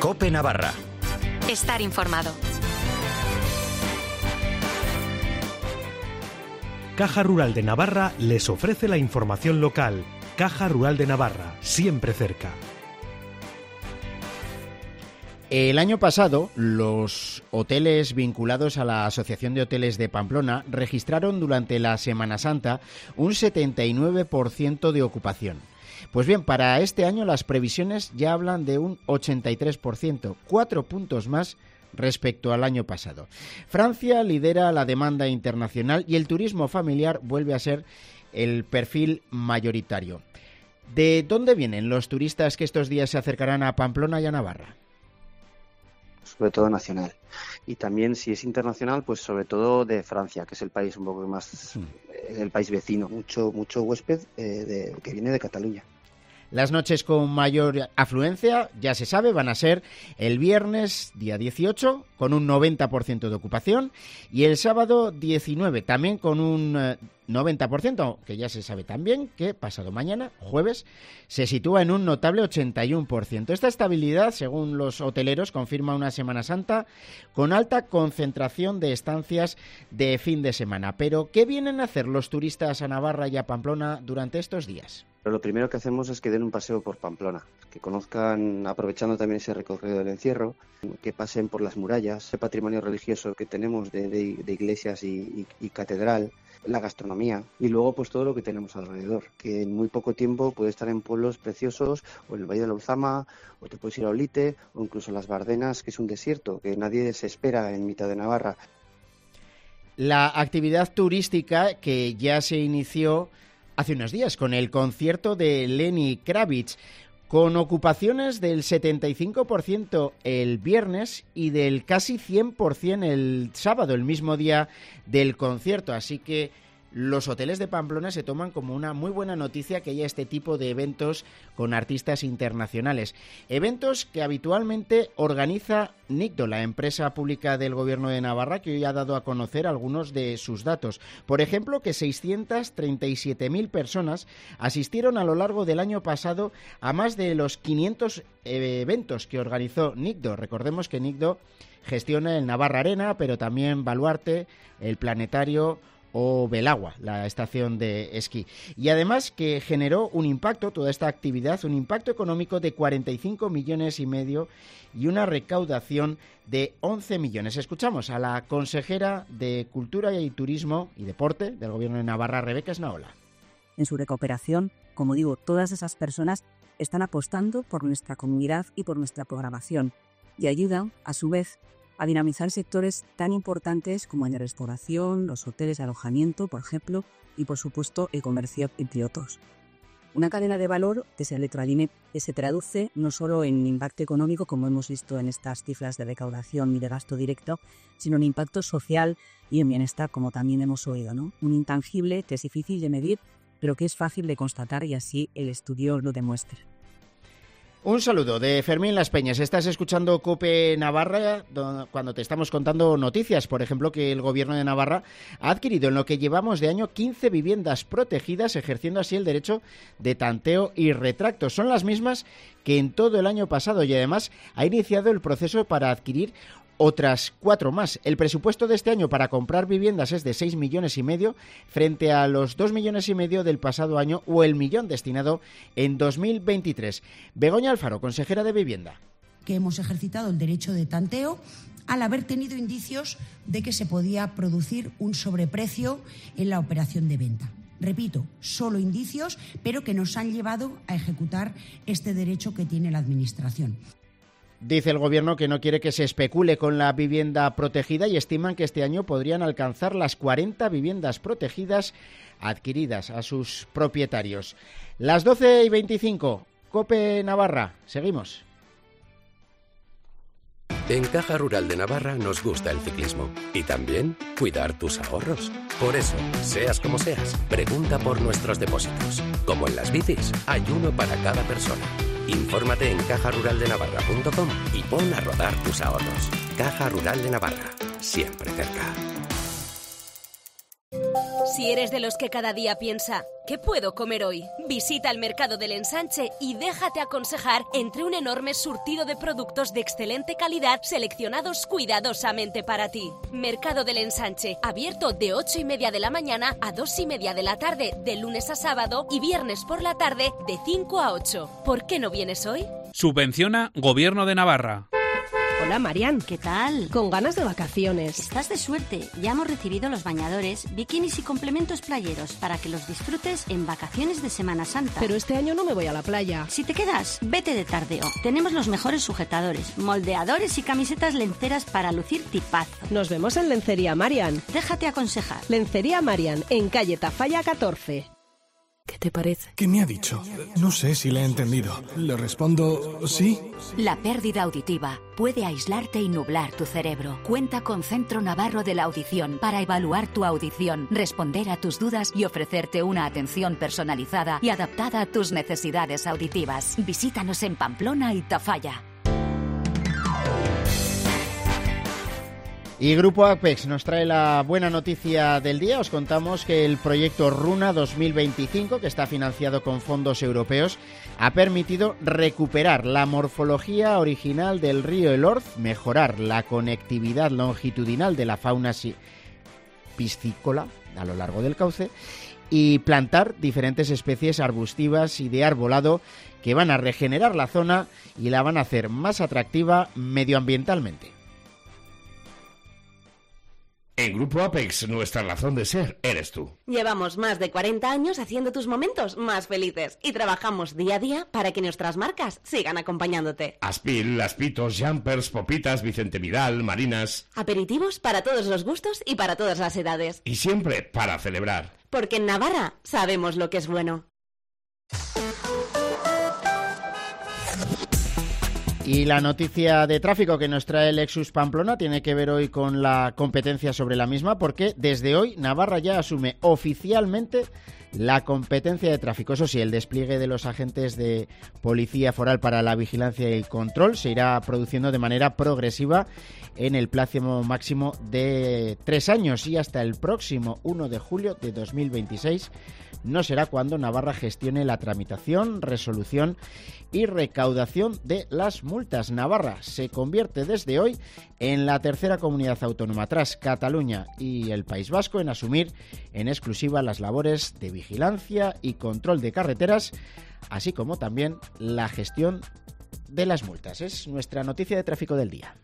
COPE Navarra. Estar informado. Caja Rural de Navarra les ofrece la información local. Caja Rural de Navarra, siempre cerca. El año pasado, los hoteles vinculados a la Asociación de Hoteles de Pamplona registraron durante la Semana Santa un 79% de ocupación. Pues bien, para este año las previsiones ya hablan de un 83%, 4 puntos más respecto al año pasado. Francia lidera la demanda internacional y el turismo familiar vuelve a ser el perfil mayoritario. ¿De dónde vienen los turistas que estos días se acercarán a Pamplona y a Navarra? Sobre todo nacional. Y también, si es internacional, pues sobre todo de Francia, que es el país un poco más, el país vecino. Mucho huésped que viene de Cataluña. Las noches con mayor afluencia, ya se sabe, van a ser el viernes, día 18, con un 90% de ocupación, y el sábado 19, también con un 90%, que ya se sabe también que pasado mañana, jueves, se sitúa en un notable 81%. Esta estabilidad, según los hoteleros, confirma una Semana Santa con alta concentración de estancias de fin de semana. Pero, ¿qué vienen a hacer los turistas a Navarra y a Pamplona durante estos días? Pero lo primero que hacemos es que den un paseo por Pamplona, que conozcan, aprovechando también ese recorrido del encierro, que pasen por las murallas, ese patrimonio religioso que tenemos de iglesias y catedral, la gastronomía y luego pues todo lo que tenemos alrededor, que en muy poco tiempo puede estar en pueblos preciosos o en el Valle de la Uzama, o te puedes ir a Olite o incluso las Bardenas, que es un desierto que nadie se espera en mitad de Navarra. La actividad turística que ya se inició hace unos días con el concierto de Lenny Kravitz, con ocupaciones del 75% el viernes y del casi 100% el sábado, el mismo día del concierto. Así que los hoteles de Pamplona se toman como una muy buena noticia que haya este tipo de eventos con artistas internacionales. Eventos que habitualmente organiza NICDO, la empresa pública del Gobierno de Navarra, que hoy ha dado a conocer algunos de sus datos. Por ejemplo, que 637.000 personas asistieron a lo largo del año pasado a más de los 500 eventos que organizó NICDO. Recordemos que NICDO gestiona el Navarra Arena, pero también Baluarte, el Planetario o Belagua, la estación de esquí. Y además que generó un impacto, toda esta actividad, un impacto económico de 45,5 millones y una recaudación de 11 millones. Escuchamos a la consejera de Cultura y Turismo y Deporte del Gobierno de Navarra, Rebeca Esnaola. En su recuperación, como digo, todas esas personas están apostando por nuestra comunidad y por nuestra programación y ayudan, a su vez, a dinamizar sectores tan importantes como el de restauración, los hoteles de alojamiento, por ejemplo, y por supuesto el comercio, entre otros. Una cadena de valor que se traduce no solo en impacto económico, como hemos visto en estas cifras de recaudación y de gasto directo, sino en impacto social y en bienestar, como también hemos oído, ¿no? Un intangible que es difícil de medir, pero que es fácil de constatar y así el estudio lo demuestra. Un saludo de Fermín Las Peñas. Estás escuchando COPE Navarra cuando te estamos contando noticias. Por ejemplo, que el Gobierno de Navarra ha adquirido en lo que llevamos de año 15 viviendas protegidas, ejerciendo así el derecho de tanteo y retracto. Son las mismas que en todo el año pasado y además ha iniciado el proceso para adquirir otras 4 más. El presupuesto de este año para comprar viviendas es de 6,5 millones frente a los 2,5 millones del pasado año o el 1 millón destinado en 2023. Begoña Alfaro, consejera de Vivienda. Que hemos ejercitado el derecho de tanteo al haber tenido indicios de que se podía producir un sobreprecio en la operación de venta. Repito, solo indicios, pero que nos han llevado a ejecutar este derecho que tiene la Administración. Dice el Gobierno que no quiere que se especule con la vivienda protegida y estiman que este año podrían alcanzar las 40 viviendas protegidas adquiridas a sus propietarios. Las 12:25, COPE Navarra. Seguimos. En Caja Rural de Navarra nos gusta el ciclismo y también cuidar tus ahorros. Por eso, seas como seas, pregunta por nuestros depósitos. Como en las bicis, hay uno para cada persona. Infórmate en cajaruraldenavarra.com y pon a rodar tus ahorros. Caja Rural de Navarra, siempre cerca. Si eres de los que cada día piensa, ¿qué puedo comer hoy? Visita el Mercado del Ensanche y déjate aconsejar entre un enorme surtido de productos de excelente calidad seleccionados cuidadosamente para ti. Mercado del Ensanche, abierto de 8:30 de la mañana a 2:30 de la tarde, de lunes a sábado, y viernes por la tarde de 5 a 8. ¿Por qué no vienes hoy? Subvenciona Gobierno de Navarra. Hola, Marian. ¿Qué tal? Con ganas de vacaciones. Estás de suerte. Ya hemos recibido los bañadores, bikinis y complementos playeros para que los disfrutes en vacaciones de Semana Santa. Pero este año no me voy a la playa. Si te quedas, vete de tardeo. Tenemos los mejores sujetadores, moldeadores y camisetas lenceras para lucir tipazo. Nos vemos en Lencería Marian. Déjate aconsejar. Lencería Marian, en calle Tafalla 14. ¿Qué te parece? ¿Qué me ha dicho? No sé si le he entendido. Le respondo sí. La pérdida auditiva puede aislarte y nublar tu cerebro. Cuenta con Centro Navarro de la Audición para evaluar tu audición, responder a tus dudas y ofrecerte una atención personalizada y adaptada a tus necesidades auditivas. Visítanos en Pamplona y Tafalla. Y Grupo Apex nos trae la buena noticia del día. Os contamos que el proyecto Runa 2025, que está financiado con fondos europeos, ha permitido recuperar la morfología original del río Elorz, mejorar la conectividad longitudinal de la fauna piscícola a lo largo del cauce y plantar diferentes especies arbustivas y de arbolado que van a regenerar la zona y la van a hacer más atractiva medioambientalmente. En Grupo Apex, nuestra razón de ser eres tú. Llevamos más de 40 años haciendo tus momentos más felices y trabajamos día a día para que nuestras marcas sigan acompañándote. Aspil, Aspitos, Jumpers, Popitas, Vicente Vidal, Marinas. Aperitivos para todos los gustos y para todas las edades. Y siempre para celebrar. Porque en Navarra sabemos lo que es bueno. Y la noticia de tráfico que nos trae Lexus Pamplona tiene que ver hoy con la competencia sobre la misma, porque desde hoy Navarra ya asume oficialmente la competencia de tráfico. Eso sí, el despliegue de los agentes de Policía Foral para la vigilancia y el control se irá produciendo de manera progresiva en el plazo máximo de 3 años y hasta el próximo 1 de julio de 2026 no será cuando Navarra gestione la tramitación, resolución y recaudación de las multas. Navarra se convierte desde hoy en la tercera comunidad autónoma tras Cataluña y el País Vasco en asumir en exclusiva las labores de vigilancia y control de carreteras, así como también la gestión de las multas. Es nuestra noticia de tráfico del día.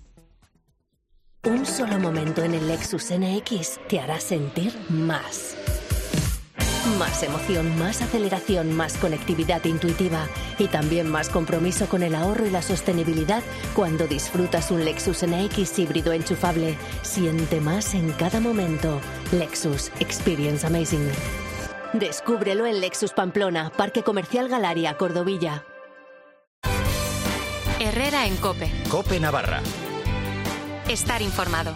Un solo momento en el Lexus NX te hará sentir más. Más emoción, más aceleración, más conectividad intuitiva y también más compromiso con el ahorro y la sostenibilidad cuando disfrutas un Lexus NX híbrido enchufable. Siente más en cada momento. Lexus Experience Amazing. Descúbrelo en Lexus Pamplona, Parque Comercial Galaria, Cordovilla. Herrera en COPE. COPE Navarra. Estar informado.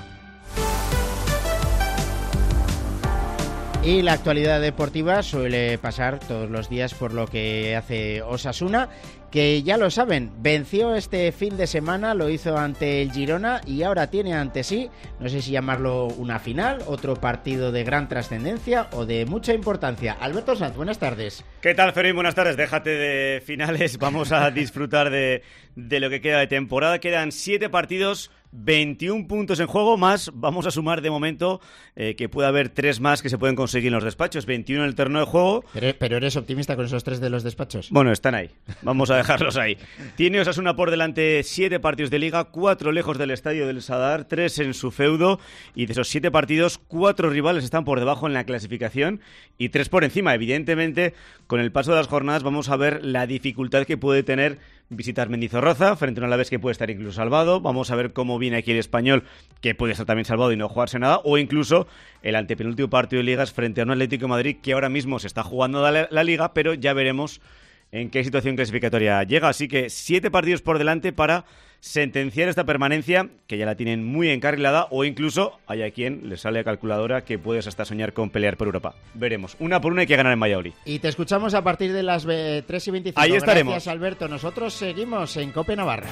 Y la actualidad deportiva suele pasar todos los días por lo que hace Osasuna, que ya lo saben, venció este fin de semana, lo hizo ante el Girona y ahora tiene ante sí, no sé si llamarlo una final, otro partido de gran trascendencia o de mucha importancia. Alberto Sanz, buenas tardes. ¿Qué tal, Fermín? Buenas tardes. Déjate de finales, vamos a disfrutar de lo que queda de temporada. Quedan 7 partidos, 21 puntos en juego, más vamos a sumar de momento que puede haber 3 más que se pueden conseguir en los despachos, 21 en el terreno de juego. Pero eres optimista con esos 3 de los despachos. Bueno, están ahí, vamos a dejarlos ahí. Tiene Osasuna por delante 7 partidos de Liga, 4 lejos del Estadio del Sadar, 3 en su feudo, y de esos 7 partidos, 4 rivales están por debajo en la clasificación y 3 por encima. Evidentemente, con el paso de las jornadas vamos a ver la dificultad que puede tener visitar Mendizorroza frente a un Alavés que puede estar incluso salvado. Vamos a ver cómo viene aquí el Español, que puede estar también salvado y no jugarse nada, o incluso el antepenúltimo partido de Ligas frente a un Atlético de Madrid que ahora mismo se está jugando la Liga, pero ya veremos en qué situación clasificatoria llega. Así que 7 partidos por delante para sentenciar esta permanencia, que ya la tienen muy encarrilada, o incluso hay a quien le sale a calculadora que puedes hasta soñar con pelear por Europa. Veremos. Una por una hay que ganar en Valladolid. Y te escuchamos a partir de las 3:25. Ahí estaremos. Gracias, Alberto. Nosotros seguimos en COPE Navarra.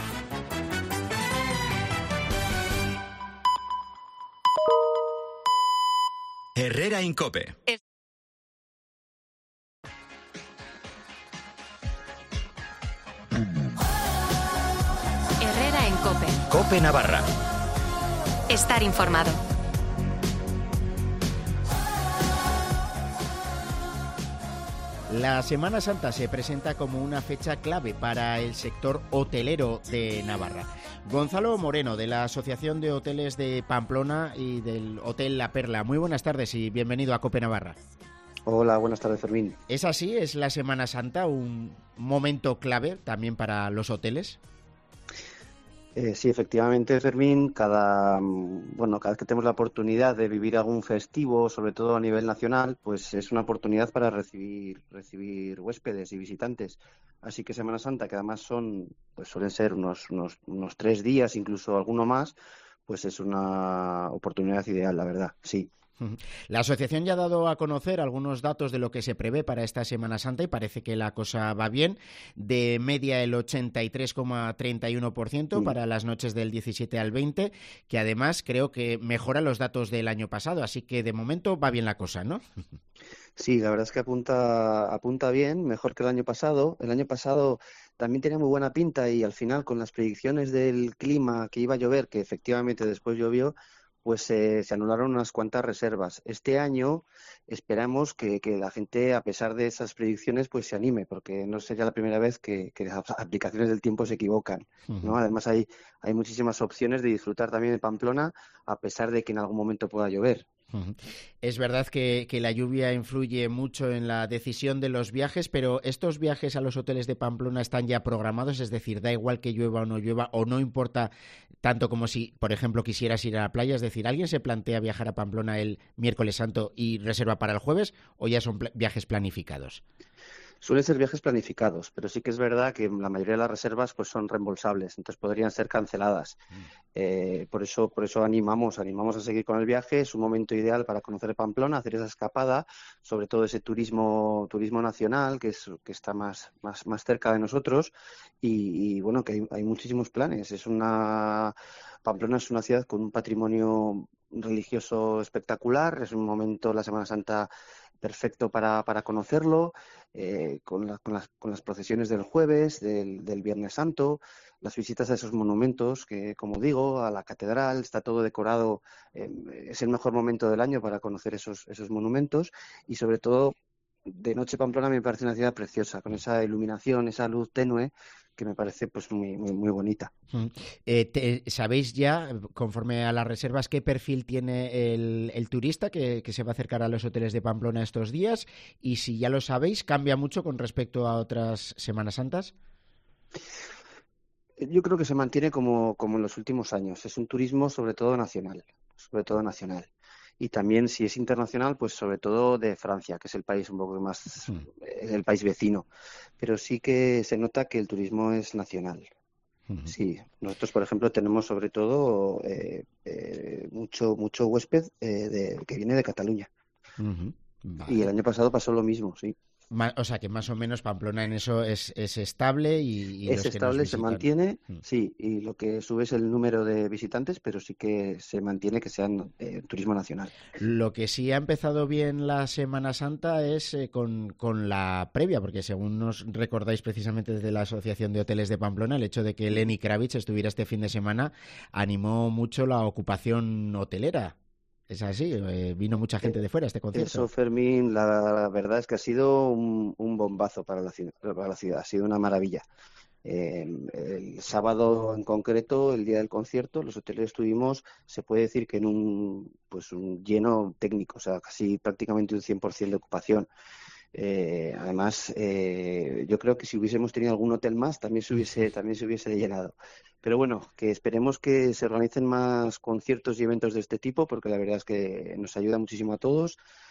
Herrera Incope. Herrera en Cope. Cope Navarra. Estar informado. La Semana Santa se presenta como una fecha clave para el sector hotelero de Navarra. Gonzalo Moreno, de la Asociación de Hoteles de Pamplona y del Hotel La Perla. Muy buenas tardes y bienvenido a Cope Navarra. Hola, buenas tardes, Fermín. ¿Es así? ¿Es la Semana Santa un momento clave también para los hoteles? Sí, efectivamente, Fermín, cada vez que tenemos la oportunidad de vivir algún festivo, sobre todo a nivel nacional, pues es una oportunidad para recibir huéspedes y visitantes. Así que Semana Santa, que además suelen ser unos 3 días, incluso alguno más, pues es una oportunidad ideal, la verdad, sí. La asociación ya ha dado a conocer algunos datos de lo que se prevé para esta Semana Santa y parece que la cosa va bien. De media el 83,31% para las noches del 17 al 20, que además creo que mejora los datos del año pasado, así que de momento va bien la cosa, ¿no? Sí, la verdad es que apunta bien, mejor que el año pasado. El año pasado también tenía muy buena pinta y al final con las predicciones del clima que iba a llover, que efectivamente después llovió, pues se anularon unas cuantas reservas. Este año esperamos que la gente, a pesar de esas predicciones, pues se anime, porque no sería la primera vez que las aplicaciones del tiempo se equivocan, ¿no? Además hay muchísimas opciones de disfrutar también de Pamplona, a pesar de que en algún momento pueda llover. Es verdad que la lluvia influye mucho en la decisión de los viajes, pero ¿estos viajes a los hoteles de Pamplona están ya programados? Es decir, da igual que llueva o no importa tanto como si, por ejemplo, quisieras ir a la playa. Es decir, ¿alguien se plantea viajar a Pamplona el miércoles santo y reserva para el jueves o ya son viajes planificados? Suelen ser viajes planificados, pero sí que es verdad que la mayoría de las reservas pues son reembolsables, entonces podrían ser canceladas. Por eso animamos a seguir con el viaje. Es un momento ideal para conocer Pamplona, hacer esa escapada, sobre todo ese turismo nacional que está más cerca de nosotros y bueno, que hay muchísimos planes. Pamplona es una ciudad con un patrimonio religioso espectacular. Es un momento, la Semana Santa, perfecto para conocerlo, con las procesiones del jueves, del Viernes Santo, las visitas a esos monumentos, que como digo, a la catedral, está todo decorado, es el mejor momento del año para conocer esos monumentos y sobre todo de noche Pamplona me parece una ciudad preciosa, con esa iluminación, esa luz tenue, que me parece pues muy, muy, muy bonita. ¿Sabéis ya, conforme a las reservas, qué perfil tiene el turista que se va a acercar a los hoteles de Pamplona estos días? Y si ya lo sabéis, ¿cambia mucho con respecto a otras Semanas Santas? Yo creo que se mantiene como en los últimos años. Es un turismo sobre todo nacional. Y también, si es internacional, pues sobre todo de Francia, que es el país un poco más, el país vecino. Pero sí que se nota que el turismo es nacional. Sí, nosotros, por ejemplo, tenemos sobre todo mucho huésped que viene de Cataluña. Vale. Y el año pasado pasó lo mismo, sí. O sea, que más o menos Pamplona en eso es estable y es estable, se mantiene, sí, y lo que sube es el número de visitantes, pero sí que se mantiene que sean turismo nacional. Lo que sí ha empezado bien la Semana Santa es con la previa, porque según nos recordáis precisamente desde la Asociación de Hoteles de Pamplona, el hecho de que Lenny Kravitz estuviera este fin de semana animó mucho la ocupación hotelera. Es así, vino mucha gente de fuera a este concierto. Eso, Fermín, la verdad es que ha sido un bombazo para la ciudad, ha sido una maravilla. El sábado en concreto, el día del concierto, los hoteles estuvimos, se puede decir que en un lleno técnico, o sea, casi prácticamente un 100% de ocupación. Además, yo creo que si hubiésemos tenido algún hotel más también se hubiese llenado. Pero bueno, que esperemos que se organicen más conciertos y eventos de este tipo, porque la verdad es que nos ayuda muchísimo a todos,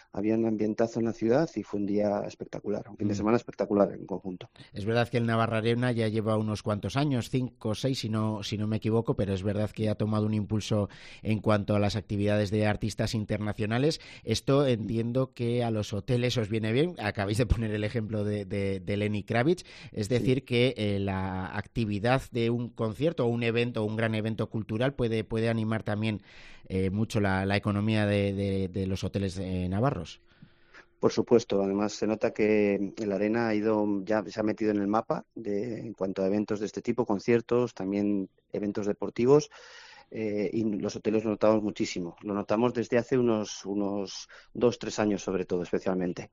había un ambientazo en la ciudad y fue un día espectacular, un fin de semana espectacular en conjunto. Es verdad que el Navarra Arena ya lleva unos cuantos años, 5 o 6 si no me equivoco, pero es verdad que ha tomado un impulso en cuanto a las actividades de artistas internacionales. Esto entiendo que a los hoteles os viene bien. Acabáis de poner el ejemplo de Lenny Kravitz, es decir, que la actividad de un concierto o un evento, un gran evento cultural puede animar también mucho la economía de los hoteles navarros. Por supuesto, además se nota que el Arena se ha metido en el mapa en cuanto a eventos de este tipo, conciertos, también eventos deportivos, y los hoteles lo notamos muchísimo. Lo notamos desde hace unos 2-3 años, sobre todo, especialmente.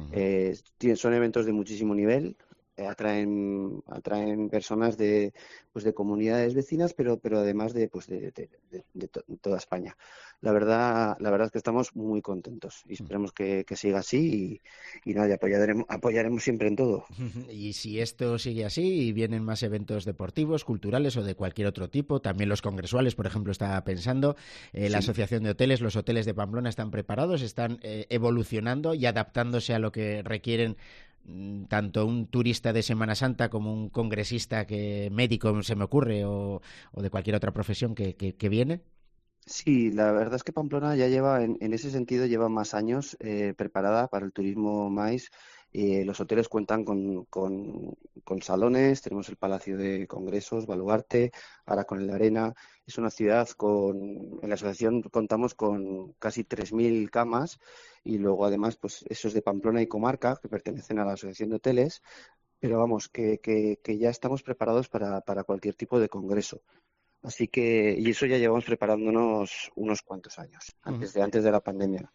Son eventos de muchísimo nivel. Atraen personas de comunidades vecinas, pero además de toda España. La verdad es que estamos muy contentos y esperemos que siga así y nada, apoyaremos siempre en todo. Y si esto sigue así y vienen más eventos deportivos, culturales o de cualquier otro tipo, también los congresuales, por ejemplo, estaba pensando, la Asociación de Hoteles, los hoteles de Pamplona están preparados, están evolucionando y adaptándose a lo que requieren tanto un turista de Semana Santa como un congresista médico, se me ocurre, o de cualquier otra profesión que viene. Sí, la verdad es que Pamplona ya lleva, en ese sentido, lleva más años preparada para el turismo MICE. Los hoteles cuentan con salones, tenemos el Palacio de Congresos, Baluarte, ahora con el Arena. Es una ciudad en la asociación contamos con casi 3.000 camas y luego además pues eso es de Pamplona y comarca, que pertenecen a la Asociación de Hoteles, pero vamos, que ya estamos preparados para cualquier tipo de congreso. Así que, y eso ya llevamos preparándonos unos cuantos años, antes de la pandemia.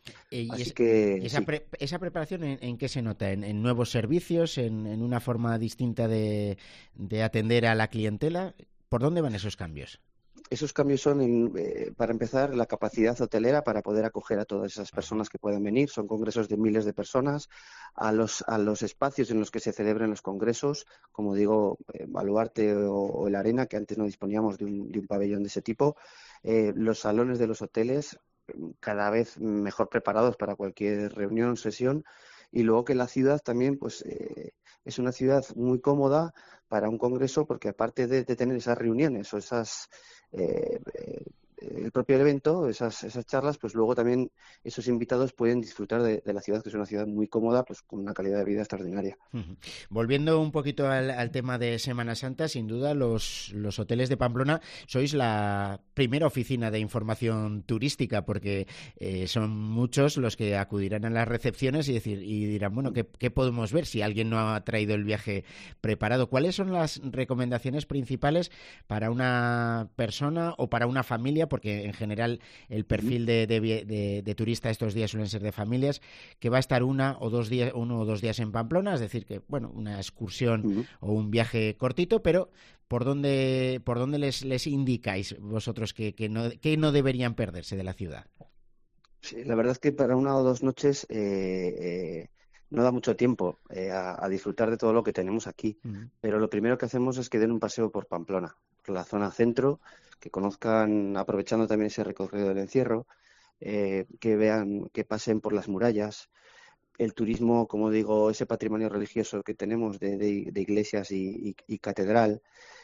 ¿Esa preparación en qué se nota? ¿En nuevos servicios? ¿En una forma distinta de atender a la clientela? ¿Por dónde van esos cambios? Esos cambios son, para empezar, la capacidad hotelera para poder acoger a todas esas personas que puedan venir. Son congresos de miles de personas. A los espacios en los que se celebran los congresos, como digo, Baluarte o el Arena, que antes no disponíamos de un pabellón de ese tipo. Los salones de los hoteles, cada vez mejor preparados para cualquier reunión, sesión. Y luego que la ciudad también, pues es una ciudad muy cómoda para un congreso, porque aparte de tener esas reuniones o esas el propio evento, esas charlas, pues luego también esos invitados pueden disfrutar de la ciudad, que es una ciudad muy cómoda, pues con una calidad de vida extraordinaria. Volviendo un poquito al tema de Semana Santa, sin duda los hoteles de Pamplona sois la primera oficina de información turística, porque son muchos los que acudirán a las recepciones y dirán, bueno, ¿qué podemos ver si alguien no ha traído el viaje preparado? ¿Cuáles son las recomendaciones principales para una persona o para una familia? Porque en general el perfil de turista estos días suelen ser de familias, que va a estar uno o dos días en Pamplona, es decir, que bueno, una excursión o un viaje cortito, pero ¿por dónde les indicáis vosotros que no deberían perderse de la ciudad? Sí, la verdad es que para 1 o 2 noches no da mucho tiempo a disfrutar de todo lo que tenemos aquí, pero lo primero que hacemos es que den un paseo por Pamplona, por la zona centro, que conozcan, aprovechando también ese recorrido del encierro, que vean, que pasen por las murallas, el turismo, como digo, ese patrimonio religioso que tenemos de iglesias y catedral,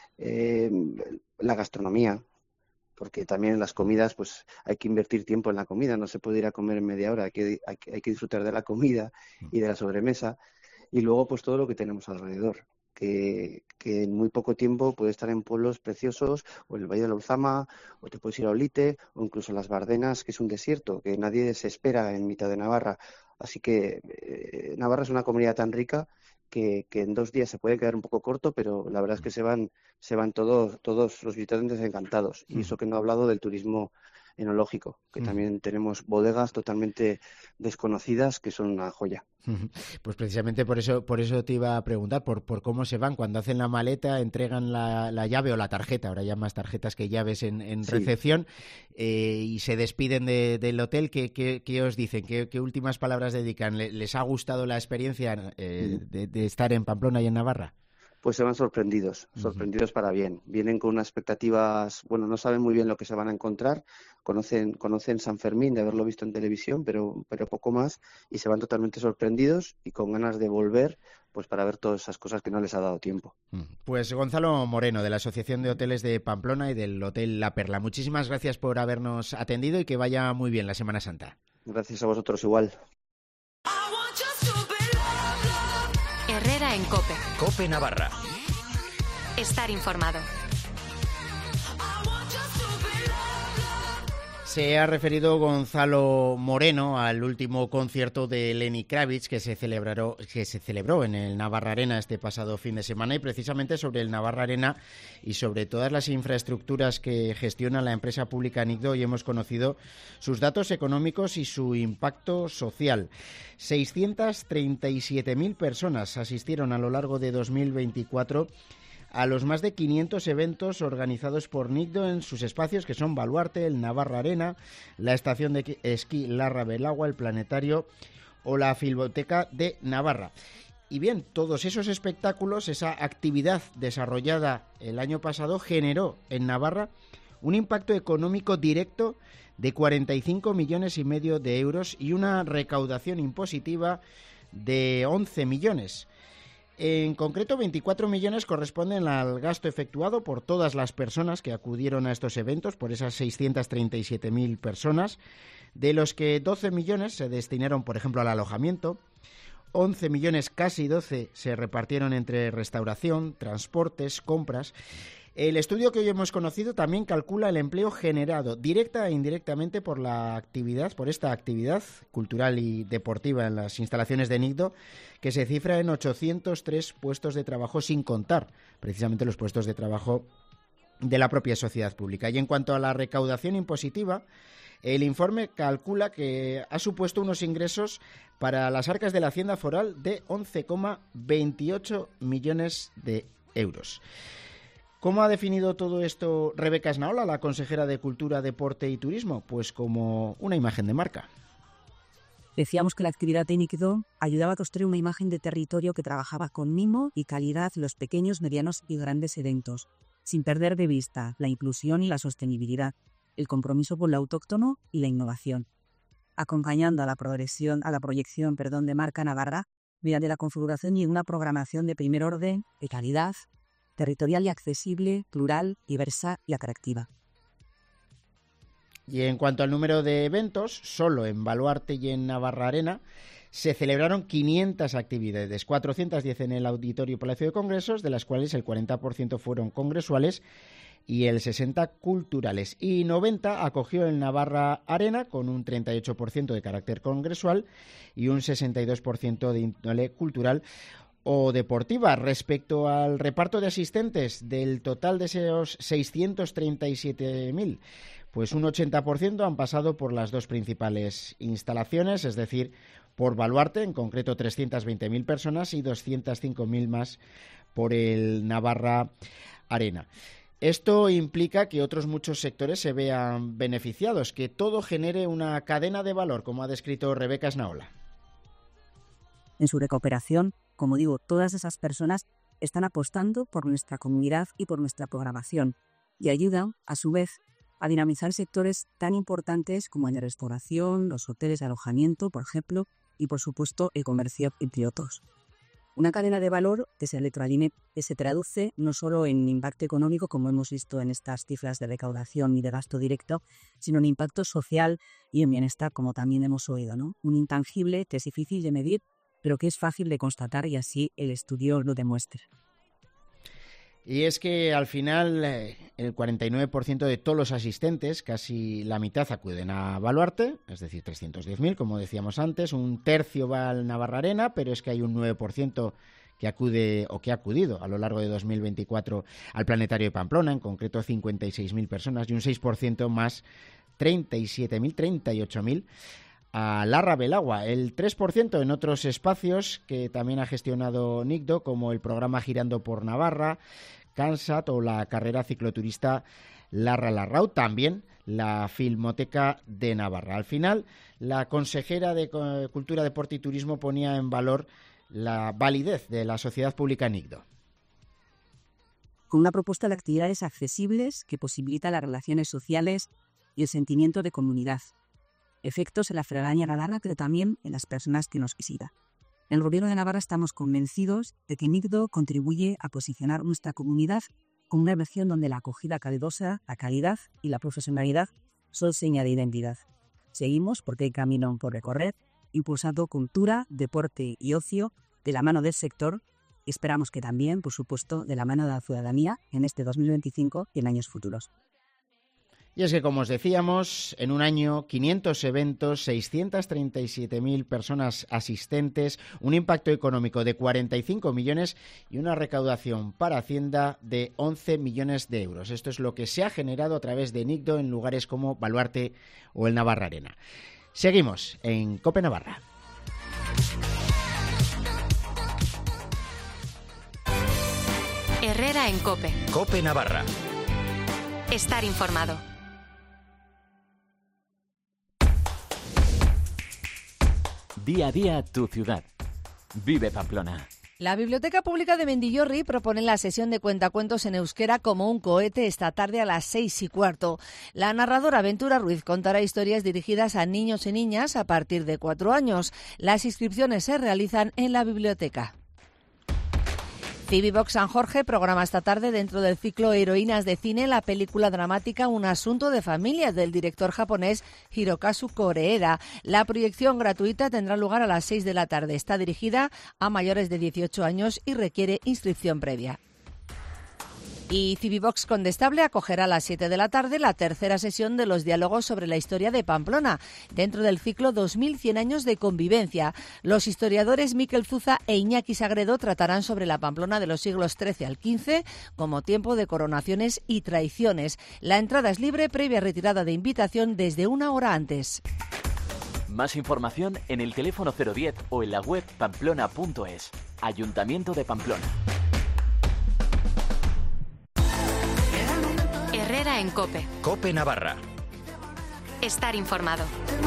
la gastronomía, porque también en las comidas pues hay que invertir tiempo en la comida, no se puede ir a comer en media hora, hay que disfrutar de la comida y de la sobremesa, y luego pues todo lo que tenemos alrededor. Que en muy poco tiempo puedes estar en pueblos preciosos, o en el Valle de la Ulzama, o te puedes ir a Olite, o incluso en las Bardenas, que es un desierto, que nadie se espera en mitad de Navarra. Así que Navarra es una comunidad tan rica que en 2 días se puede quedar un poco corto, pero la verdad es que se van todos los visitantes encantados. Y eso que no he hablado del turismo enológico, que también tenemos bodegas totalmente desconocidas que son una joya. Pues precisamente por eso te iba a preguntar por cómo se van cuando hacen la maleta, entregan la llave o la tarjeta, ahora ya más tarjetas que llaves en recepción, y se despiden del hotel. ¿Qué os dicen? ¿Qué últimas palabras dedican? ¿Les ha gustado la experiencia de estar en Pamplona y en Navarra? pues se van sorprendidos para bien. Vienen con unas expectativas, bueno, no saben muy bien lo que se van a encontrar, conocen San Fermín de haberlo visto en televisión, pero poco más, y se van totalmente sorprendidos y con ganas de volver, pues para ver todas esas cosas que no les ha dado tiempo. Pues Gonzalo Moreno, de la Asociación de Hoteles de Pamplona y del Hotel La Perla. Muchísimas gracias por habernos atendido y que vaya muy bien la Semana Santa. Gracias a vosotros igual. Herrera en COPE. COPE Navarra. Estar informado. Se ha referido Gonzalo Moreno al último concierto de Lenny Kravitz que se celebró en el Navarra Arena este pasado fin de semana, y precisamente sobre el Navarra Arena y sobre todas las infraestructuras que gestiona la empresa pública Nigdo, y hemos conocido sus datos económicos y su impacto social. 637.000 personas asistieron a lo largo de 2024 a los más de 500 eventos organizados por Nigdo en sus espacios, que son Baluarte, el Navarra Arena, la estación de esquí Larra Belagua, el Planetario o la Filmoteca de Navarra. Y bien, todos esos espectáculos, esa actividad desarrollada el año pasado, generó en Navarra un impacto económico directo de 45,5 millones de euros y una recaudación impositiva de 11 millones. En concreto, 24 millones corresponden al gasto efectuado por todas las personas que acudieron a estos eventos, por esas 637.000 personas, de los que 12 millones se destinaron, por ejemplo, al alojamiento, 11 millones, casi 12, se repartieron entre restauración, transportes, compras. El estudio que hoy hemos conocido también calcula el empleo generado directa e indirectamente por esta actividad cultural y deportiva en las instalaciones de Nigdo, que se cifra en 803 puestos de trabajo, sin contar precisamente los puestos de trabajo de la propia sociedad pública. Y en cuanto a la recaudación impositiva, el informe calcula que ha supuesto unos ingresos para las arcas de la Hacienda Foral de 11,28 millones de euros. ¿Cómo ha definido todo esto Rebeca Esnaola, la consejera de Cultura, Deporte y Turismo? Pues como una imagen de marca. Decíamos que la actividad de Nigdo ayudaba a construir una imagen de territorio que trabajaba con mimo y calidad los pequeños, medianos y grandes eventos, sin perder de vista la inclusión y la sostenibilidad, el compromiso con lo autóctono y la innovación, acompañando a la proyección de marca Navarra mediante la configuración y una programación de primer orden, de calidad, territorial y accesible, plural, diversa y atractiva. Y en cuanto al número de eventos, solo en Baluarte y en Navarra Arena se celebraron 500 actividades, 410 en el Auditorio Palacio de Congresos, de las cuales el 40% fueron congresuales y el 60% culturales. Y 90 acogió el Navarra Arena, con un 38% de carácter congresual y un 62% de índole cultural o deportiva. Respecto al reparto de asistentes, del total de esos 637.000, pues un 80% han pasado por las dos principales instalaciones, es decir, por Baluarte, en concreto 320.000 personas, y 205.000 más por el Navarra Arena. Esto implica que otros muchos sectores se vean beneficiados, que todo genere una cadena de valor, como ha descrito Rebeca Esnaola. En su recuperación, como digo, todas esas personas están apostando por nuestra comunidad y por nuestra programación, y ayudan, a su vez, a dinamizar sectores tan importantes como la restauración, los hoteles de alojamiento, por ejemplo, y por supuesto el comercio, entre otros. Una cadena de valor que se traduce no solo en impacto económico, como hemos visto en estas cifras de recaudación y de gasto directo, sino en impacto social y en bienestar, como también hemos oído, ¿no? Un intangible que es difícil de medir, pero que es fácil de constatar, y así el estudio lo demuestra. Y es que al final el 49% de todos los asistentes, casi la mitad, acuden a Baluarte, es decir, 310.000, como decíamos antes, un tercio va al Navarra Arena, pero es que hay un 9% que acude o que ha acudido a lo largo de 2024 al Planetario de Pamplona, en concreto 56.000 personas, y un 6% más, 38.000, a Larra Belagua, el 3% en otros espacios que también ha gestionado Nigdo, como el programa Girando por Navarra, Cansat o la carrera cicloturista Larra Larrau, también la Filmoteca de Navarra. Al final, la consejera de Cultura, Deporte y Turismo ponía en valor la validez de la sociedad pública Nigdo. con una propuesta de actividades accesibles que posibilita las relaciones sociales y el sentimiento de comunidad. Efectos en la ciudadanía navarra, pero también en las personas que nos visitan. En el Gobierno de Navarra estamos convencidos de que NICDO contribuye a posicionar nuestra comunidad como una región donde la acogida calurosa, la calidad y la profesionalidad son seña de identidad. Seguimos, porque hay camino por recorrer, impulsando cultura, deporte y ocio de la mano del sector, y esperamos que también, por supuesto, de la mano de la ciudadanía en este 2025 y en años futuros. Y es que, como os decíamos, en un año 500 eventos, 637.000 personas asistentes, un impacto económico de 45 millones y una recaudación para Hacienda de 11 millones de euros. Esto es lo que se ha generado a través de NICDO en lugares como Baluarte o el Navarra Arena. Seguimos en COPE Navarra. Herrera en COPE. COPE Navarra. Estar informado. Día a día tu ciudad. Vive Pamplona. La Biblioteca Pública de Mendillorri propone la sesión de cuentacuentos en euskera como un cohete esta tarde a las 6:15. La narradora Ventura Ruiz contará historias dirigidas a niños y niñas a partir de 4 años. Las inscripciones se realizan en la biblioteca. CiviVox San Jorge programa esta tarde dentro del ciclo Heroínas de Cine la película dramática Un asunto de familia del director japonés Hirokazu Koreeda. La proyección gratuita tendrá lugar a las 6 de la tarde. Está dirigida a mayores de 18 años y requiere inscripción previa. Y CiviVox Condestable acogerá a las 7 de la tarde la tercera sesión de los diálogos sobre la historia de Pamplona, dentro del ciclo 2100 años de convivencia. Los historiadores Miquel Zuza e Iñaki Sagredo tratarán sobre la Pamplona de los siglos XIII al XV como tiempo de coronaciones y traiciones. La entrada es libre previa retirada de invitación desde 1 hora antes. Más información en el teléfono 010 o en la web pamplona.es. Ayuntamiento de Pamplona. Herrera en COPE. COPE Navarra. Estar informado.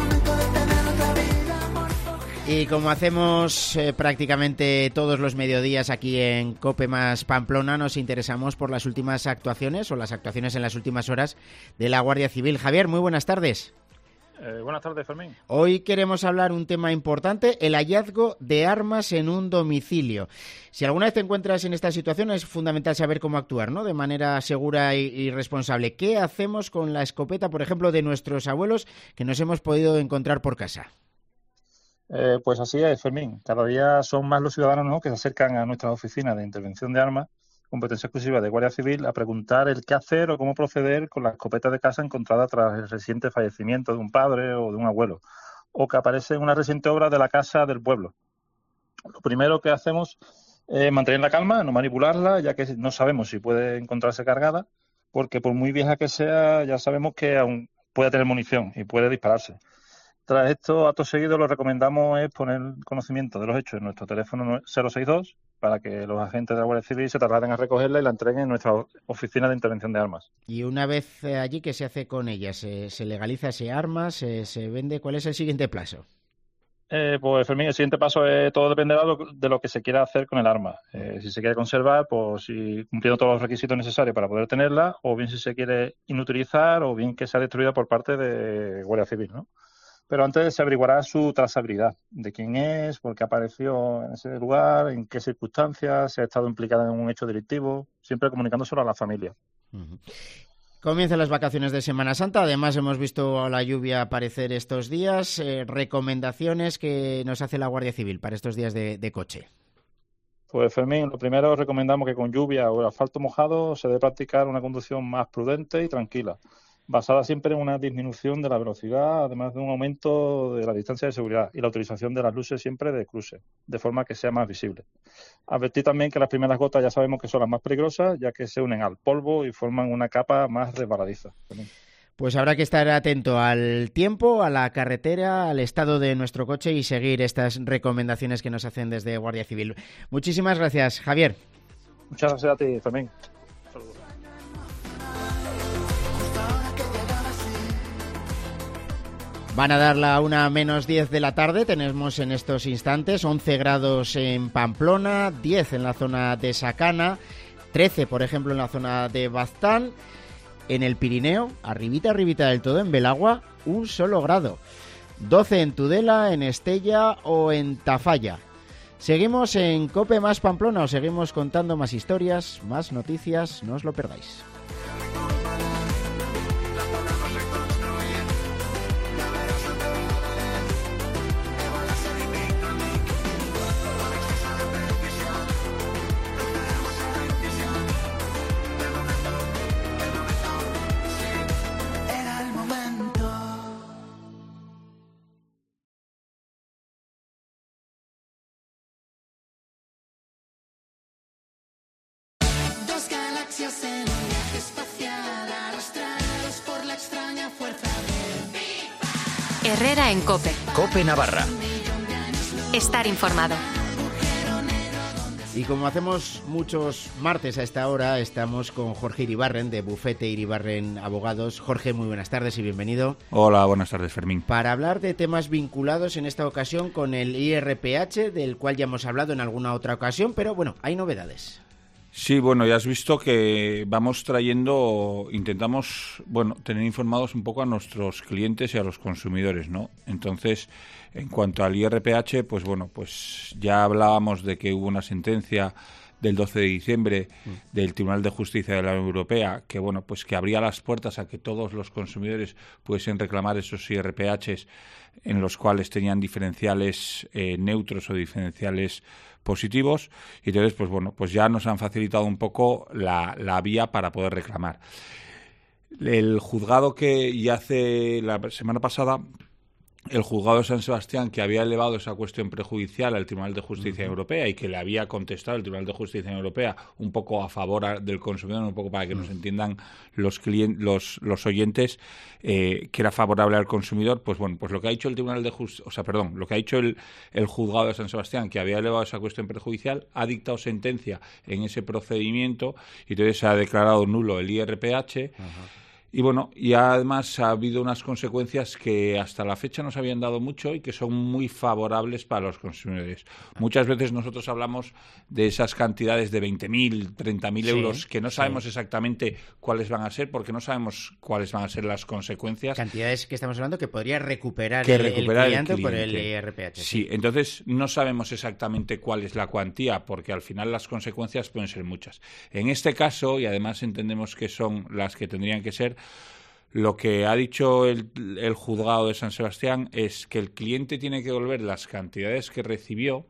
Y como hacemos prácticamente todos los mediodías aquí en COPE más Pamplona, nos interesamos por las últimas actuaciones o las actuaciones en las últimas horas de la Guardia Civil. Javier, muy buenas tardes. Buenas tardes, Fermín. Hoy queremos hablar un tema importante, el hallazgo de armas en un domicilio. Si alguna vez te encuentras en esta situación, es fundamental saber cómo actuar, ¿no? De manera segura y responsable. ¿Qué hacemos con la escopeta, por ejemplo, de nuestros abuelos que nos hemos podido encontrar por casa? Pues así es, Fermín. Cada día son más los ciudadanos, ¿no?, que se acercan a nuestras oficinas de intervención de armas, competencia exclusiva de Guardia Civil, a preguntar el qué hacer o cómo proceder con la escopeta de casa encontrada tras el reciente fallecimiento de un padre o de un abuelo, o que aparece en una reciente obra de la casa del pueblo. Lo primero que hacemos es mantener la calma, no manipularla, ya que no sabemos si puede encontrarse cargada, porque por muy vieja que sea, ya sabemos que aún puede tener munición y puede dispararse. Tras esto, acto seguido, lo recomendamos es poner conocimiento de los hechos en nuestro teléfono 062 para que los agentes de la Guardia Civil se trasladen a recogerla y la entreguen en nuestra oficina de intervención de armas. Y una vez allí, ¿qué se hace con ella? ¿Se legaliza ese arma? ¿Se vende? ¿Cuál es el siguiente paso? Pues, Fermín, el siguiente paso todo dependerá de lo que se quiera hacer con el arma. Si se quiere conservar, pues si cumpliendo todos los requisitos necesarios para poder tenerla, o bien si se quiere inutilizar, o bien que sea destruida por parte de Guardia Civil, ¿no? Pero antes se averiguará su trazabilidad, de quién es, por qué apareció en ese lugar, en qué circunstancias, si ha estado implicada en un hecho delictivo, siempre comunicándoselo a la familia. Uh-huh. Comienzan las vacaciones de Semana Santa, además hemos visto la lluvia aparecer estos días. Recomendaciones que nos hace la Guardia Civil para estos días de coche. Pues, Fermín, lo primero recomendamos que con lluvia o el asfalto mojado se debe practicar una conducción más prudente y tranquila, basada siempre en una disminución de la velocidad, además de un aumento de la distancia de seguridad y la utilización de las luces siempre de cruce, de forma que sea más visible. Advertir también que las primeras gotas ya sabemos que son las más peligrosas, ya que se unen al polvo y forman una capa más resbaladiza. Pues habrá que estar atento al tiempo, a la carretera, al estado de nuestro coche y seguir estas recomendaciones que nos hacen desde Guardia Civil. Muchísimas gracias, Javier. Muchas gracias a ti, Fermín. Van a dar la 1:10 de la tarde, tenemos en estos instantes 11 grados en Pamplona, 10 en la zona de Sacana, 13, por ejemplo, en la zona de Baztán. En el Pirineo, arribita del todo, en Belagua, 1 solo grado. 12 en Tudela, en Estella o en Tafalla. Seguimos en COPE más Pamplona, os seguimos contando más historias, más noticias, no os lo perdáis. Herrera en COPE. COPE Navarra. Estar informado. Y como hacemos muchos martes a esta hora, estamos con Jorge Iribarren, de Bufete Iribarren Abogados. Jorge, muy buenas tardes y bienvenido. Hola, buenas tardes, Fermín. Para hablar de temas vinculados en esta ocasión con el IRPH, del cual ya hemos hablado en alguna otra ocasión, pero bueno, hay novedades. Sí, bueno, ya has visto que vamos trayendo, intentamos, bueno, tener informados un poco a nuestros clientes y a los consumidores, ¿no? Entonces, en cuanto al IRPH, pues bueno, pues ya hablábamos de que hubo una sentencia del 12 de diciembre del Tribunal de Justicia de la Unión Europea que, bueno, pues que abría las puertas a que todos los consumidores pudiesen reclamar esos IRPHs en los cuales tenían diferenciales neutros o diferenciales positivos, y entonces pues bueno, pues ya nos han facilitado un poco la vía para poder reclamar. El juzgado que ya hace la semana pasada, el juzgado de San Sebastián, que había elevado esa cuestión prejudicial al Tribunal de Justicia Europea y que le había contestado el Tribunal de Justicia Europea un poco a favor del consumidor, un poco para que nos entiendan los oyentes, que era favorable al consumidor, pues bueno, pues lo que ha dicho el Tribunal de Justicia, lo que ha dicho el juzgado de San Sebastián, que había elevado esa cuestión prejudicial, ha dictado sentencia en ese procedimiento y entonces se ha declarado nulo el IRPH. Y bueno, y además ha habido unas consecuencias que hasta la fecha nos habían dado mucho y que son muy favorables para los consumidores. Muchas veces nosotros hablamos de esas cantidades de 20.000, 30.000 euros que no sabemos exactamente cuáles van a ser, porque no sabemos cuáles van a ser las consecuencias. Cantidades que estamos hablando que podría recuperar el cliente por el IRPH. Sí, entonces no sabemos exactamente cuál es la cuantía, porque al final las consecuencias pueden ser muchas. En este caso, y además entendemos que son las que tendrían que ser, lo que ha dicho el juzgado de San Sebastián es que el cliente tiene que devolver las cantidades que recibió.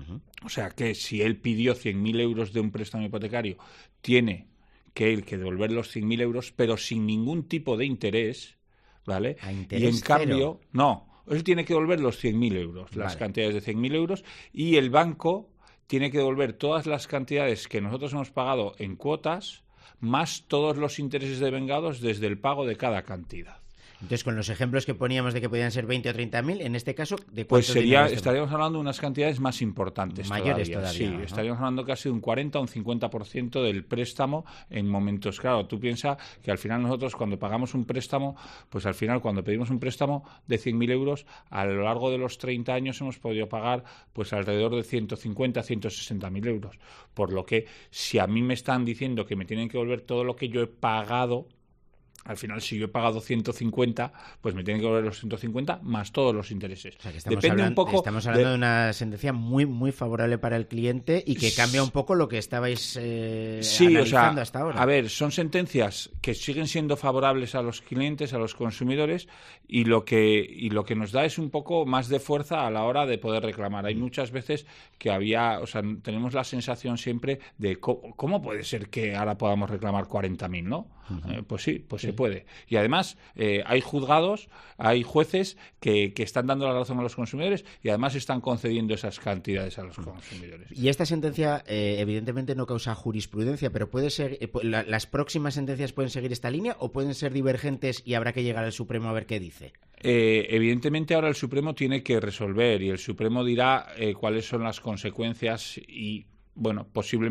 O sea, que si él pidió 100.000 euros de un préstamo hipotecario, tiene que él que devolver los 100.000 euros, pero sin ningún tipo de interés, ¿vale? Y en cambio, no, él tiene que devolver los 100.000 euros, las cantidades de 100.000 euros, y el banco tiene que devolver todas las cantidades que nosotros hemos pagado en cuotas, más todos los intereses devengados desde el pago de cada cantidad. Entonces, con los ejemplos que poníamos de que podían ser 20 o 30.000, en este caso, ¿de cuánto? Pues estaríamos hablando de unas cantidades más importantes. Mayores todavía. Sí, ¿no? Estaríamos hablando casi de un 40 o un 50% del préstamo en momentos. Claro, tú piensas que al final nosotros cuando pagamos un préstamo, pues al final cuando pedimos un préstamo de 100.000 euros, a lo largo de los 30 años hemos podido pagar pues alrededor de 150, 160.000 euros. Por lo que si a mí me están diciendo que me tienen que devolver todo lo que yo he pagado, al final, si yo he pagado 150, pues me tienen que devolver los 150 más todos los intereses. O sea, que estamos hablando de una sentencia muy, muy favorable para el cliente y que cambia un poco lo que estabais analizando hasta ahora. A ver, son sentencias que siguen siendo favorables a los clientes, a los consumidores, y lo que nos da es un poco más de fuerza a la hora de poder reclamar. Hay muchas veces que tenemos la sensación siempre de ¿cómo puede ser que ahora podamos reclamar 40.000, ¿no? Pues sí, se puede. Y además hay juzgados, hay jueces que están dando la razón a los consumidores y además están concediendo esas cantidades a los consumidores. Y esta sentencia evidentemente no causa jurisprudencia, pero puede ser las próximas sentencias pueden seguir esta línea o pueden ser divergentes y habrá que llegar al Supremo a ver qué dice. Evidentemente ahora el Supremo tiene que resolver y el Supremo dirá cuáles son las consecuencias y, bueno,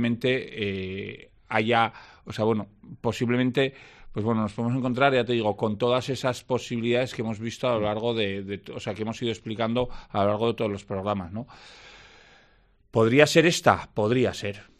posiblemente posiblemente pues bueno, nos podemos encontrar, ya te digo, con todas esas posibilidades que hemos visto a lo largo que hemos ido explicando a lo largo de todos los programas, ¿no? ¿Podría ser esta? Podría ser.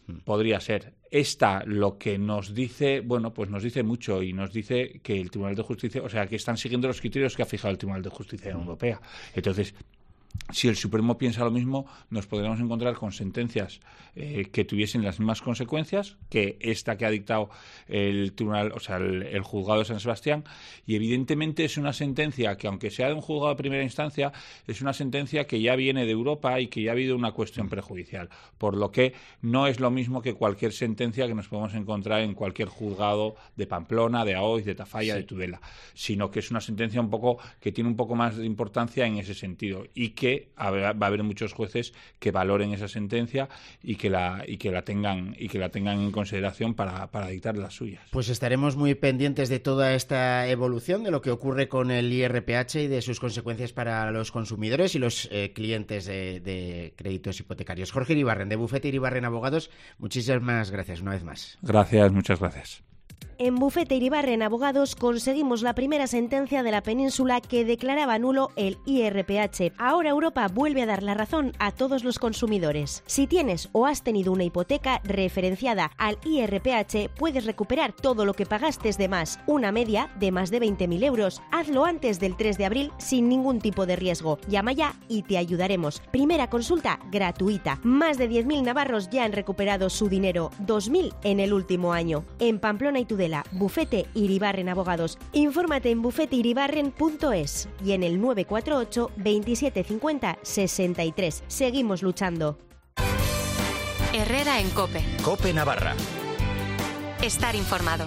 Podría ser. Esta lo que nos dice, bueno, pues nos dice mucho y nos dice que el Tribunal de Justicia, o sea, que están siguiendo los criterios que ha fijado el Tribunal de Justicia Europea. Entonces, si el Supremo piensa lo mismo, nos podremos encontrar con sentencias que tuviesen las mismas consecuencias que esta que ha dictado el tribunal, o sea, el juzgado de San Sebastián, y evidentemente es una sentencia que, aunque sea de un juzgado de primera instancia, es una sentencia que ya viene de Europa y que ya ha habido una cuestión prejudicial, por lo que no es lo mismo que cualquier sentencia que nos podemos encontrar en cualquier juzgado de Pamplona, de Aoiz, de Tafalla, de Tudela, sino que es una sentencia un poco que tiene un poco más de importancia en ese sentido, y que va a haber muchos jueces que valoren esa sentencia y que la tengan en consideración para dictar las suyas. Pues estaremos muy pendientes de toda esta evolución, de lo que ocurre con el IRPH y de sus consecuencias para los consumidores y los clientes de créditos hipotecarios. Jorge Iribarren, de Bufete Iribarren Abogados, muchísimas gracias una vez más. Gracias, muchas gracias. En Bufete Iribarren Abogados conseguimos la primera sentencia de la península que declaraba nulo el IRPH. Ahora Europa vuelve a dar la razón a todos los consumidores. Si tienes o has tenido una hipoteca referenciada al IRPH, puedes recuperar todo lo que pagaste de más, una media de más de 20.000 euros. Hazlo antes del 3 de abril sin ningún tipo de riesgo. Llama ya y te ayudaremos. Primera consulta gratuita. Más de 10.000 navarros ya han recuperado su dinero, 2.000 en el último año. En Pamplona y Tudela, Bufete Iribarren Abogados. Infórmate en bufeteiribarren.es y en el 948 27 50 63. Seguimos luchando. Herrera en COPE. COPE Navarra. Estar informado.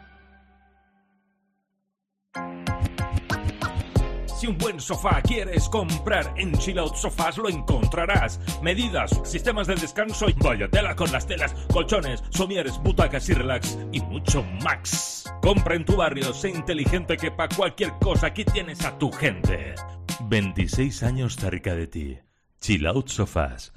Si un buen sofá quieres comprar, en Chillout Sofás lo encontrarás. Medidas, sistemas de descanso y vaya tela con las telas, colchones, somieres, butacas y relax y mucho más. Compra en tu barrio, sé inteligente que pa' cualquier cosa aquí tienes a tu gente. 26 años cerca de ti. Chillout Sofás.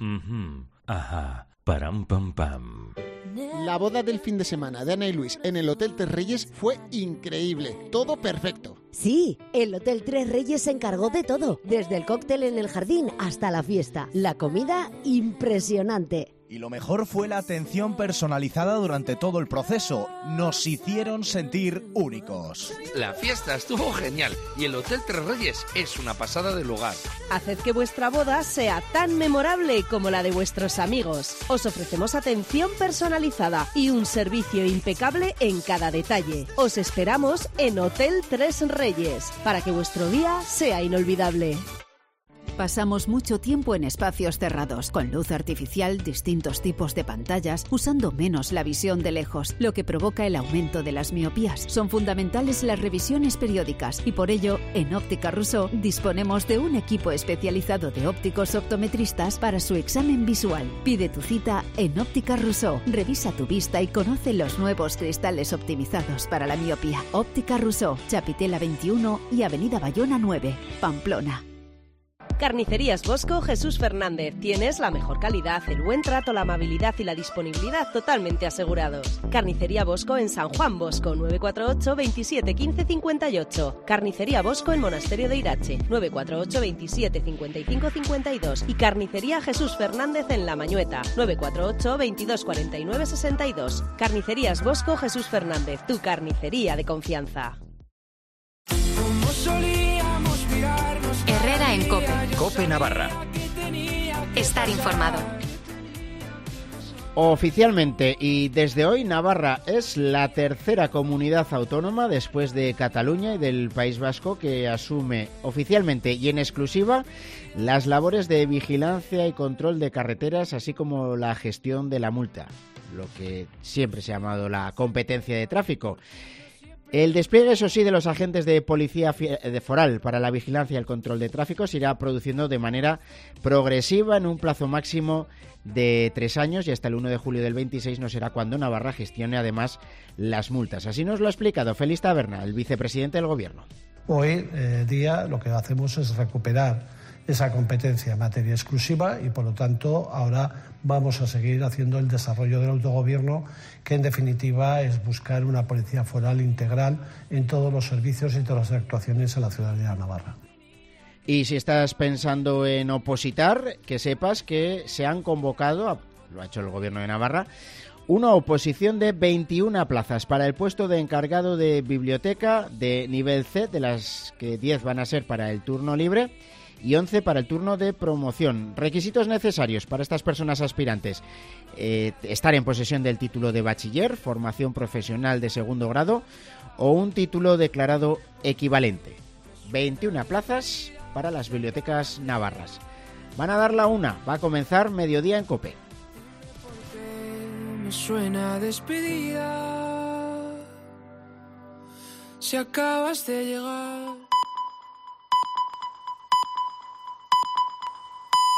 Ajá. Param pam pam. La boda del fin de semana de Ana y Luis en el Hotel Tres Reyes fue increíble, todo perfecto. Sí, el Hotel Tres Reyes se encargó de todo, desde el cóctel en el jardín hasta la fiesta. La comida, impresionante. Y lo mejor fue la atención personalizada durante todo el proceso. Nos hicieron sentir únicos. La fiesta estuvo genial y el Hotel Tres Reyes es una pasada de lugar. Haced que vuestra boda sea tan memorable como la de vuestros amigos. Os ofrecemos atención personalizada y un servicio impecable en cada detalle. Os esperamos en Hotel Tres Reyes para que vuestro día sea inolvidable. Pasamos mucho tiempo en espacios cerrados, con luz artificial, distintos tipos de pantallas, usando menos la visión de lejos, lo que provoca el aumento de las miopías. Son fundamentales las revisiones periódicas y por ello, en Óptica Rousseau disponemos de un equipo especializado de ópticos optometristas para su examen visual. Pide tu cita en Óptica Rousseau. Revisa tu vista y conoce los nuevos cristales optimizados para la miopía. Óptica Rousseau, Chapitela 21 y Avenida Bayona 9, Pamplona. Carnicerías Bosco Jesús Fernández. Tienes la mejor calidad, el buen trato, la amabilidad y la disponibilidad totalmente asegurados. Carnicería Bosco en San Juan Bosco, 948 27 15 58. Carnicería Bosco en Monasterio de Irache, 948 27 55 52. Y Carnicería Jesús Fernández en La Mañueta, 948 22 49 62. Carnicerías Bosco Jesús Fernández, tu carnicería de confianza. Herrera en COPE. COPE Navarra. Estar informado. Oficialmente y desde hoy, Navarra es la tercera comunidad autónoma después de Cataluña y del País Vasco que asume oficialmente y en exclusiva las labores de vigilancia y control de carreteras, así como la gestión de la multa, lo que siempre se ha llamado la competencia de tráfico. El despliegue, eso sí, de los agentes de policía foral para la vigilancia y el control de tráfico se irá produciendo de manera progresiva en un plazo máximo de 3 años y hasta el 1 de julio del 26 no será cuando Navarra gestione además las multas. Así nos lo ha explicado Félix Taberna, el vicepresidente del Gobierno. Hoy día lo que hacemos es recuperar esa competencia en materia exclusiva y por lo tanto ahora vamos a seguir haciendo el desarrollo del autogobierno, que en definitiva es buscar una policía foral integral en todos los servicios y todas las actuaciones en la ciudadanía de Navarra. Y si estás pensando en opositar, que sepas que se han convocado lo ha hecho el Gobierno de Navarra, una oposición de 21 plazas para el puesto de encargado de biblioteca de nivel C, de las que 10 van a ser para el turno libre y 11 para el turno de promoción. Requisitos necesarios para estas personas aspirantes: estar en posesión del título de bachiller, formación profesional de segundo grado o un título declarado equivalente. 21 plazas para las bibliotecas navarras. Van a dar la una, va a comenzar mediodía en COPE. Me suena despedida, si acabas de llegar.